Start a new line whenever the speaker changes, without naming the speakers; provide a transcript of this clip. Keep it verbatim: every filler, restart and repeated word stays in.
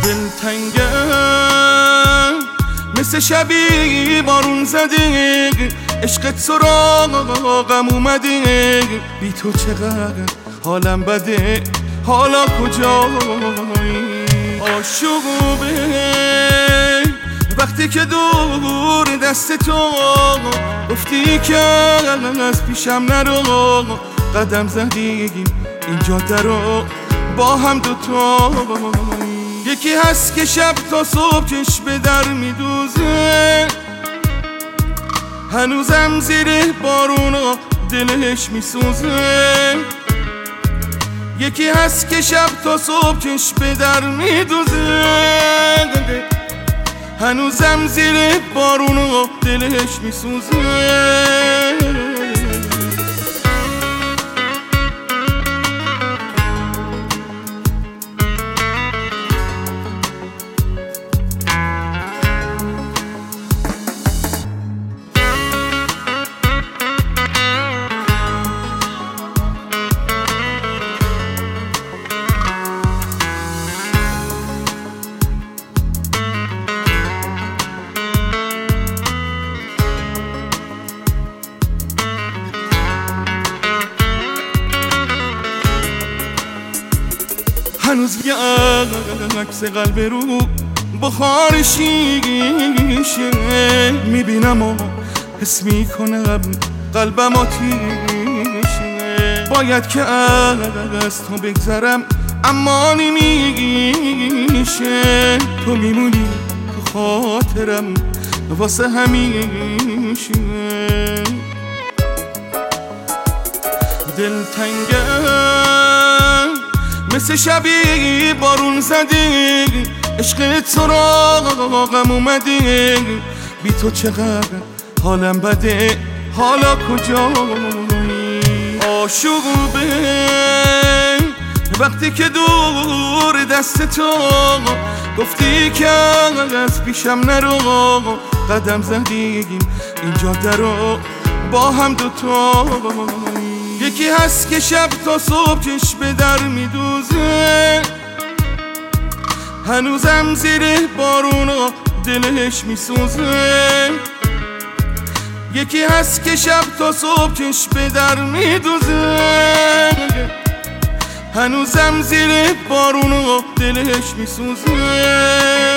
دلتنگم مثل شبی بارون زده، عشقت سراغم اومده، بی تو چقدر حالم بده، حالا کجایی؟ آشوبه وقتی که دور دست تو گفتی که از پیشم نرو، قدم زدیم این جاده رو با هم دوتا. یکی هست که شب تا صبح چش به در میدوزه، هنوزم زیر بارونا دلش میسوزه. یکی هست که شب تا صبح چش به در میدوزه، هنوزم زیر بارونا دلش میسوزه. هنوز یه عکس قلب رو بخار شیشه میبینم و حس میکنم قلبم آتیشه. باید که از تو بگذرم اما نمیشه، تو میمونی تو خاطرم واسه همیشه. دلتنگم مثل شبی بارون زده، عشقت سراغم اومده، بی تو چقدر حالم بده، حالا کجایی؟ آشوبه وقتی که دور دست تو گفتی که از پیشم نرو، قدم زدیم این جاده رو با هم دوتا. یکی هست که شب تا صبح چش به در میدوزه، هنوزم زیر بارونا دلش میسوزه. یکی هست که شب تا صبح چش به در میدوزه، هنوزم زیر بارونا دلش میسوزه.